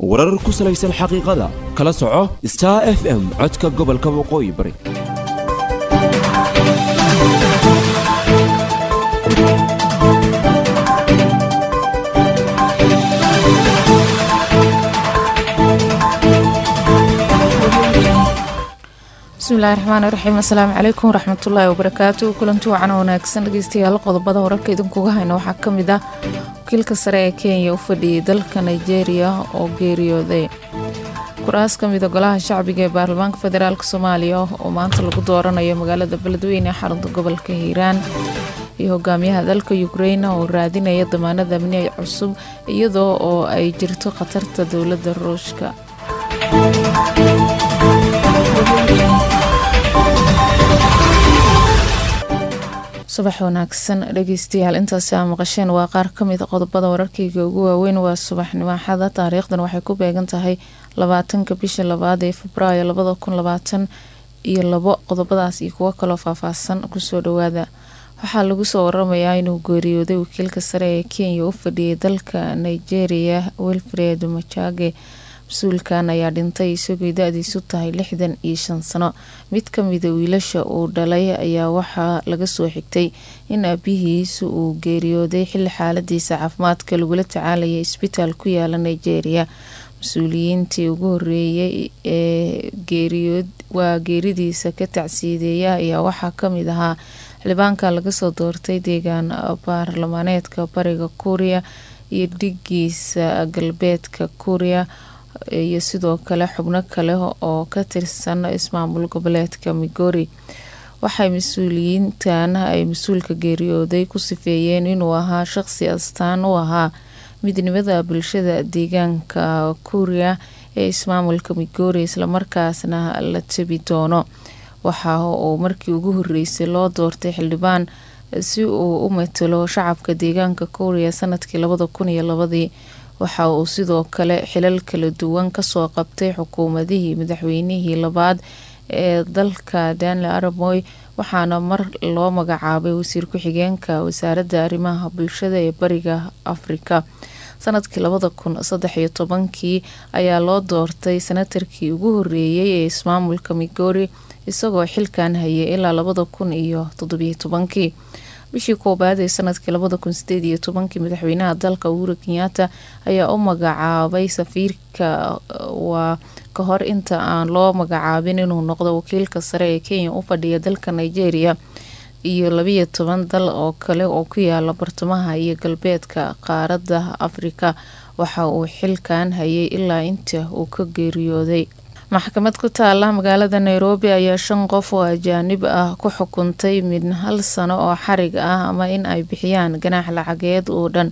warar ku salaysan xaqiiqada kala soco Star FM codka gobolka waqooyi bari bismillaahir rahmaanir rahiim assalaamu calaykum waraxmatullaahi wabarakaatuh kulanti wacan wanaagsan dhageystayaal qodobada wararka idinkuga hayno waxaa ka mid ah wakiilka sare ee Kenya u fadhiyay dalka Nigeria oo geeriyooday kuraas ka mid ah golaha shacbiga ee baarlamaanka federaalka Soomaaliya oo maanta lagu dooranayo magaalada Beledweyne ee xarunta gobolka Hiiraan iyo hogaamiyaha dalka Ukraine oo raadinaya damaanad amni cusub iyadoo oo ay jirto khatarta dawladda Ruushka subax wanaagsan dhageystayaal intaasi aan maqasheen waa qaar ka mid ah qodobada wararkayga ugu waaweyn waa subaxnimo Axad taariikhdan waxay ku beegan tahay 20 bisha 2 ee Febraayo 2022 qodobadaas iyo kuwa kale oo faahfaahsan ku soo dhawaada waxaa lagu soo waramayaa inuu geeriyooday wakiilka sare ee Kenya u fadhiyay dalka Nigeria Wilfred Machage mas-uulkan ayaa dhintay isagoo da'diisu tahay 65 sano mid ka mid ah wiilasha uu dhalay ayaa waxaa laga soo xigtay in aabihiisu uu geeriyooday xilli xaaladiisa caafimaadka lagula tacaalayay isbitaal ku yaala Nigeria mas-uuliyiintii ugu horeeyay ee geeridiisa ka tacsiideeya ayaa waxaa ka mid ahaa xildhibaanka laga soo doortay deegaan baarlamaaneedka bariga Kuuriya iyo dhigiisa galbeedka Kuuriya iyo sidoo kale xubno kale oo ka tirsan ismaamul goboleedka Migori waxay mas'uuliyiintan ay mas'uulka geeriyooday ku sifeeyeen inuu ahaa shakhsi astaan u ahaa midnimada bulshada deegaanka Kuuriya ee ismaamulka Migori isla markaasna la tabi doono waxa uu markii ugu horeysay loo doortay xildhibaan si uu u matalo shacabka deegaanka Kuuriya sanadkii 2002 waxa uu sidoo kale xilal kala duwan ka soo qabtay xukuumadihii madaxweynihii labaad ee dalka Daniel Arap Moi waxaana mar loo magacaabay wasiir ku-xigeenka wasaaradda arrimaha bulshada ee bariga Afrika sanadkii 2013 ayaa loo doortay senatarkii ugu horeeyay ee ismaamulka Migori isagoo xilkan hayay ilaa 2017 bishii koobaad ee sanadkii 2018 madaxweynaha dalka Uhuru Kenyatta ayaa u magacaabay safiirka waa ka hor inta aan loo magacaabin inuu noqdo wakiilka sare ee Kenya u fadhiya dalka Nigeria iyo 12 dal oo kale oo ku yaala bartamaha iyo galbeedka qaaradda Afrika waxa uu xilkan hayay ilaa inta uu ka geeriyooday maxkamad ku taala magaalada Nairobi ayaa 5 qof oo ajaanib ah ku xukuntay mid 1 sano oo xarig ah ama in ay bixiyaan ganaax lacageed oo dhan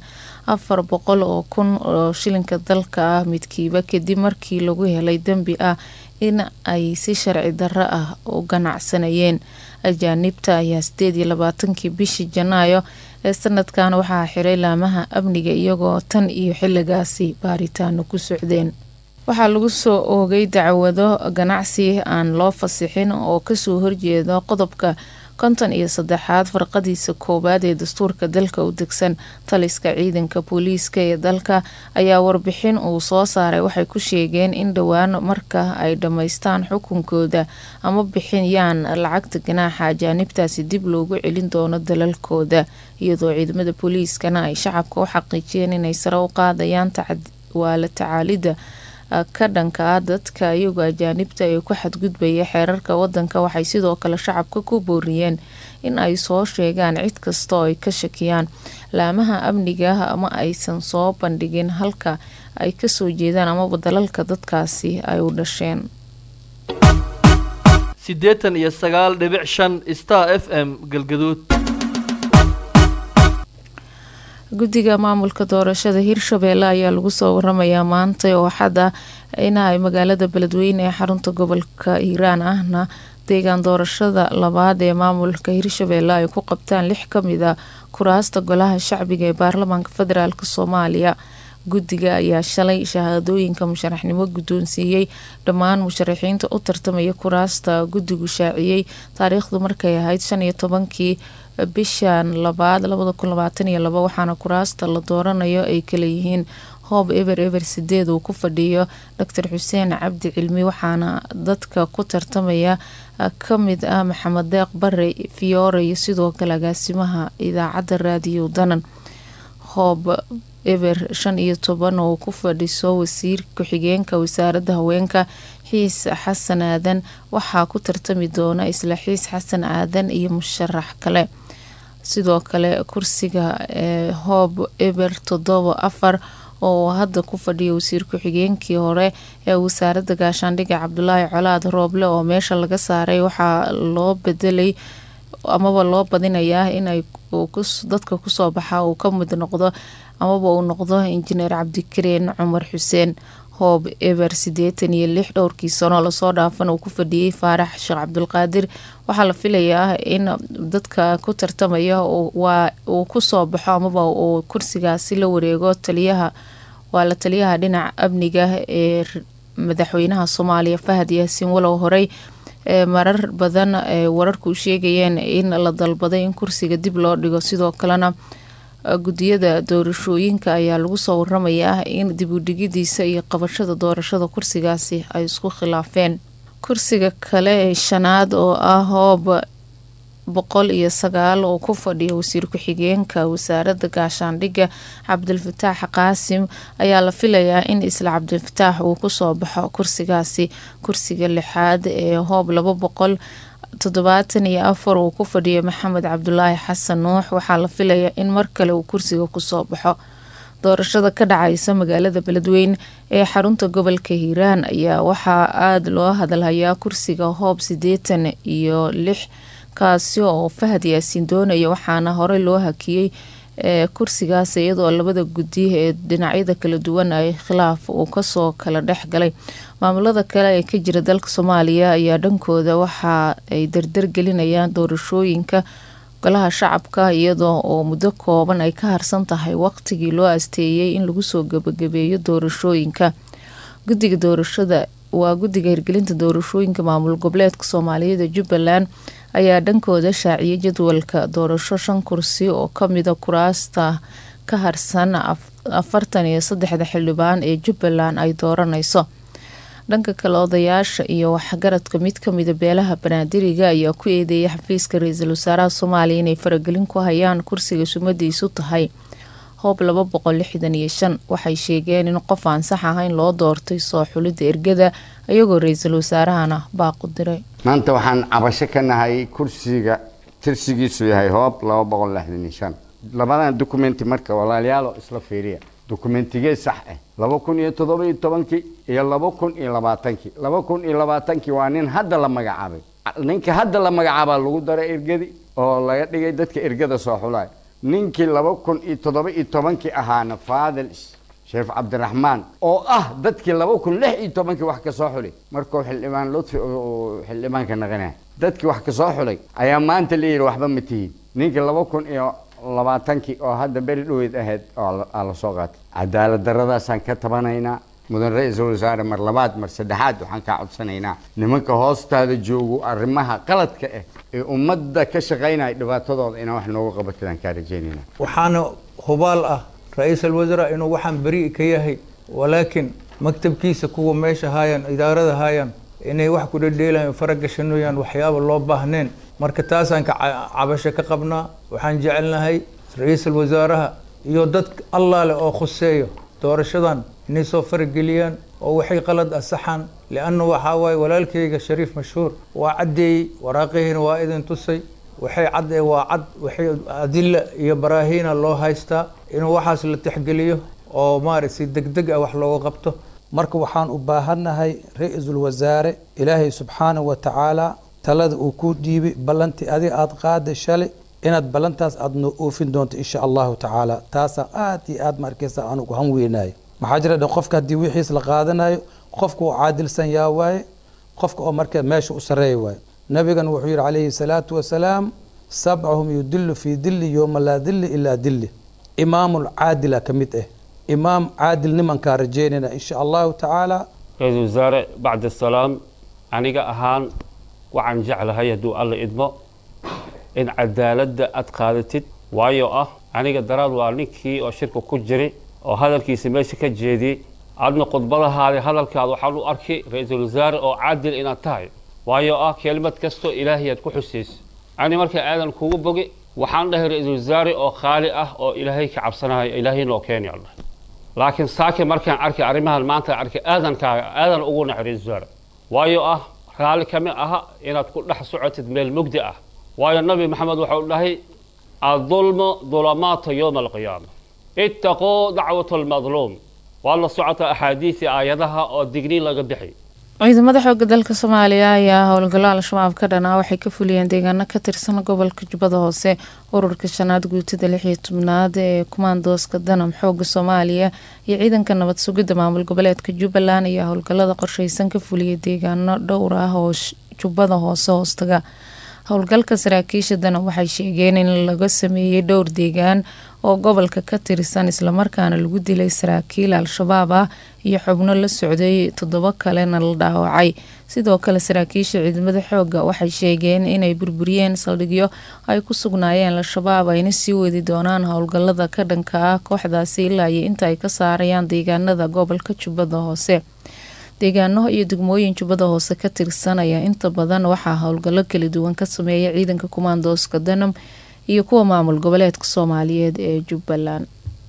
400,000 oo shilinka dalka ah midkiiba kadib markii lagu helay dambi ah in ay si sharci darro ah u ganacsanayeen ajaanibta ayaa 28 bishii Janaayo ee sanadkan waxaa xiray laamaha amniga iyagoo tan iyo xilligaasi baaritaano ku socdeen waxaa lagu soo oogay dacwado ganacsi aan loo fasixin oo ka soo horjeeda qodobka 53 farqadiisa koobaad ee dastuurka dalka u degsan taliska ciidanka booliiska ee dalka ayaa warbixin uu soo saaray waxay ku sheegeen in dhawaan marka ay dhameystaan xukunkooda ama bixiyaan lacagta ganaaxa ajaanibtaasi dib loogu celin doono dalalkooda iyadoo ciidamada booliiskana ay shacabka u xaqiijiyeen inay sare u qaadayaan la tacaalida ka dhanka dadka iyagu ajaanibta ee ku xadgudbaya xeerarka wadanka waxay sidoo kale shacabka ku booriyeen in ay soo sheegaan cid kasta oo ay ka shakiyaan laamaha amniga ama aysan soo bandhigin halka ay ka soo jeedaan ama dalalka dadkaasi ay u dhasheen 89.5 Star FM Galgaduud guddiga maamulka doorashada Hirshabelle ayaa lagu soo waramayaa maanta oo xada in ay magaalada Beledweyne ee xarunta gobolka Hiiraan ahna deegaan doorashada labaad ee maamulka Hirshabelle ay ku qabtaan 6 ka mid ah kuraasta golaha shacbiga ee baarlamaanka federaalka Soomaaliya guddiga ayaa shalay shahaadooyinka musharaxnimo guddoonsiiyay dhammaan musharaxiinta u tartamaya kuraasta guddigu shaaciyay taariikhdu markay ahayd 15 bishan 2 2022 waxaana kuraasta la dooranayo ay kala yihiin hoob eber 8 uu ku fadhiyo Dr. Xuseen Cabdi Cilmi waxaana dadka ku tartamaya kamid ah Maxamed Deeq Bare Fiyoore iyo sidoo kale agaasimaha idaacadda raadiyo Danan. hoob eber 15 oo ku fadhiso wasiir ku-xigeenka wasaaradda haweenka Xiis Xasan Aadan waxaa ku tartami doona isla Xiis Xasan Aadan iyo musharax kale. sidoo kale kursiga hoob eber 74 oo hadda ku fadhiyo wasiir ku-xigeenkii hore ee wasaaradda gaashaandhigga Cabdulaahi Colaad Rooble oo meesha laga saaray waxaa loo bedelay amaba loo badinayaa inay dadka kusoo baxa uu ka mid noqdo amaba uu noqdo injineer Cabdikariin Cumar Xuseen. hoob eber 86 dhowrkii sano lasoo dhaafan uu ku fadhiyay Faarax Sheekh Cabdulqaadir waxaa la filayaa in dadka ku tartamaya uu kusoo baxo amaba uu kursigaasi la wareego taliyaha dhinaca amniga ee madaxweynaha Soomaaliya Fahad Yaasiin walow horey marar badan wararku sheegayeen in la dalbaday in kursiga dib loo dhigo. sidoo kalena gudiyada doorashooyinka ayaa lagu soo waramayaa in dib u dhigidiisa iyo qabashada doorashada kursigaasi ay isku khilaafeen. kursiga kale ee shanaad oo ah hoob 109 oo ku fadhiyo wasiir ku-xigeenka wasaaradda gaashaandhigga Cabdilfataax Qaasim ayaa la filayaa in isla Cabdilfataax uu kusoo baxo kursigaasi. kursiga lixaad ee hoob 274 uu ku fadhiyo Maxamed Cabdulaahi Xasan Nuux waxaa la filayaa in mar kale uu kursiga kusoo baxo. doorashada ka dhacaysa magaalada Beledweyne ee xarunta gobolka Hiiraan ayaa waxaa aad loo hadalhayaa kursiga hoob 86 kaasi oo Fahad Yaasiin doonaya waxaana horey loo hakiyay kursigaas iyadoo labada gudi ee dhinacyada kala duwan ay khilaaf uu kasoo kala dhex galay. maamulada kale ee ka jira dalka Soomaaliya ayaa dhankooda waxa ay dardar gelinayaan doorashooyinka golaha shacabka iyadoo oo muddo kooban ay ka harsan tahay waqtigii loo asteeyay in lagu soo gabagabeeyo doorashooyinka. guddiga doorashada waa guddiga hirgelinta doorashooyinka maamul goboleedka Soomaaliyeed Jubbaland ayaa dhankooda shaaciyay jadwalka doorasho 5 kursi oo kamida kuraasta ka harsan 43 xildhibaan ee Jubbaland ay dooranayso. dhanka kale odayaasha iyo waxgaradka mid kamida beelaha Banaadiriga ayaa ku eedeeyay xafiiska ra'iisul wasaaraha Soomaaliya inay faragelin ku hayaan kursiga sumadiisu tahay hoob 265. waxay sheegeen in qof aan sax ahayn loo doortay soo xulida ergada ayagoo ra'iisul wasaarahana baaq u diray. maanta waxaan cabasho ka nahay kursiga tirsigiisu yahay hoob 265. labadan dokumenti marka walaalayaal isla fiiriya dokumentigee sax ah 2017 iyo 2020. 2020 waa nin hadda la magacaabay. ninka hadda la magacaabaa lagu daray ergadi oo laga dhigay dadka ergada soo xulay. ninkii 2017 ahaana Faadil Sheekh Cabdiraxmaan oo dadkii 2016 wax ka soo xulay markuu xildhibaan Lutfi oo xildhibaanka naqanay dadkii wax ka soo xulay ayaa maanta leeyahay waxba ma tihiin. ninkii 2020 oo hadda beri dhoweed ahayd oo la soo qaatay cadaalad daradaasaan ka tabanaynaa. mudan ra'iisul wasaare mar labaad mar saddexaad waxaan ka codsanaynaa nimanka hoostaada joogo arrimaha qaladka ah ee ummadda ka shaqeynaya dhibaatadooda inay wax nooga qabataan ka rajeynayna. waxaana hubaal ra'iisul wasaare inuu waxaan bari ka yahay walaakin maktabkiisa kuwa meesha haayaan idaarada haayaan inay wax ku dhedheelayaan faragashanooyaan waxyaabo loo baahneen. marka taasaan ka cabasho ka qabnaa. waxaan jecelnahay ra'iisul wasaaraha iyo dad Allah leh oo khuseeyo doorashadan inay soo farageliyaan oo waxay qalad asaxan li'anna waxa way walaalkayga Shariif Mashhuur waa cadeey waraaqihina waa idin tusay waxay cadee waa cad waxay adilla iyo baraahina loo haystaa inuu waxaas la tixgeliyo oo maarisi degdeg ah wax looga qabto. marka waxaan u baahanahay ra'iisul wasaare Ilaahay subhanahu wa ta'ala talada uu ku dhiibay ballanti adiga aad qaaday shalay inaad ballantaas aad noo oofin doonto insha Allah ta'ala. taasa aad iyo aad markaysa aan ugu hanweenahay maxaa jira qofka hadii wixiis la qaadanayo qofku uu caadilsan yaa waaye qofka oo markaa meesha u sareeyay waaye. nabigan wuxuu yiri calayhi salaatu wasalaam sab'uhum yudillu fi dilli yawma la dilli illa dilli. imaamul caadila kamid imaam caadil niman ka rajeynina insha Allah ta'ala. ra'iisul wasaare bacda salaam aniga ahaan waxaan jeclahay haduu alla idmo in cadaaladda aad qaadatid waayo aniga daraad waa ninkii oo shirka ku jiray oo hadalkiisa meesha ka jeediyey adna khudbadahaada hadalkaada waxaan u arkay ra-iisul wasaare oo caadil inaad tahay waayo ah kelimad kastoo ilaahay aad ku xusayso ani marka aadan kugu bogi waxaan dhahay ra-iisul wasaare oo qaali ah oo ilaahay ka cabsanayo ilaahay noo keenay allah laakiin saake markaan arkay arrimahan maanta arkay aadan ugu naxay ra-iisul wasaare waayo ah raali kama aha inaad ku dhex socotid meel mugdi ah waayo nabi maxamed wuxuu dhahay الظلم ظلمات يوم القيامة اتقوا دعوة المظلوم والله سعت أحاديث آياتها أو الدقنين لقبحي ciidamada xoogga dalka Soomaaliya ayaa howlgalo al-shabaab ka dhanaa waxay ka fuliyeen deegaano ka tirsan gobolka Jubbada Hoose ururka shanaad guutada 16aad ee kumaandooska danam xoogga Soomaaliya iyo ciidanka nabad sugidda maamul goboleedka Jubbaland ayaa howlgalada qorsheysan ka fuliyay deegaano dhowr ah oo Jubbada Hoose hoostaga howlgalka saraakiisha danam waxay sheegeen in laga sameeyay dhowr deegaan oo gobolka ka tirsan isla markaana lagu dilay saraakiil al-shabaab ah iyo xubno la socday 7 kalena la dhaawacay sidoo kale saraakiisha ciidamada xoogga waxay sheegeen inay burburiyeen saldhigyo ay ku sugnaayeen al-shabaab ayna sii wadi doonaan howlgalada ka dhanka ah kooxdaasi ilaa inta ay ka saarayaan deegaanada gobolka Jubbada Hoose deegaano iyo degmooyin Jubbada Hoose ka tirsan ayaa inta badan waxaa howlgalo kala duwan ka sameeyay ciidanka kumaandooska danam iyo kuwa maamul goboleedka Soomaaliyeed ee Jubbaland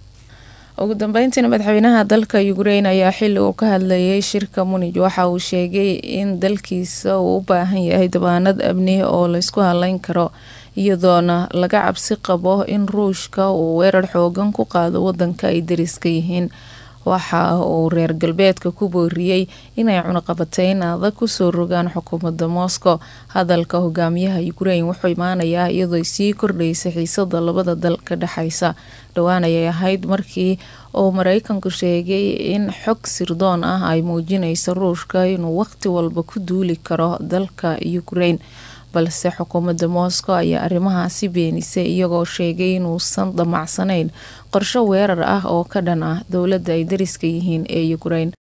ugu dambeyntii madaxweynaha dalka Ukraine ayaa xilli uu ka hadlayay shirka Munich waxa uu sheegay in dalkiisa uu u baahan yahay dabaanad amni oo la isku halayn karo iyadoona laga cabsi qabo in Ruushka uu weerar xoogan ku qaado wadanka ay dariska yihiin waxa uu reer galbeedka ku booriyay inay cunaqabateyn adag ku soo rogaan xukuumadda Moscow hadalka hogaamiyaha Ukraine wuxuu imaanayaa iyadoo sii kordhaysay xiisada labada dal ka dhaxaysa dhawaan ayay ahayd markii uu Mareykanku sheegay in xog sirdoon ah ay muujinayso Ruushka inuu waqti walba ku duuli karo dalka Ukraine balse xukuumadda Moscow ayaa arrimahaasi beenisay iyagoo sheegay inuusan damacsanayn qorshe weerar ah oo ka dhan ah dowladda ay dariska yihiin ee Ukraine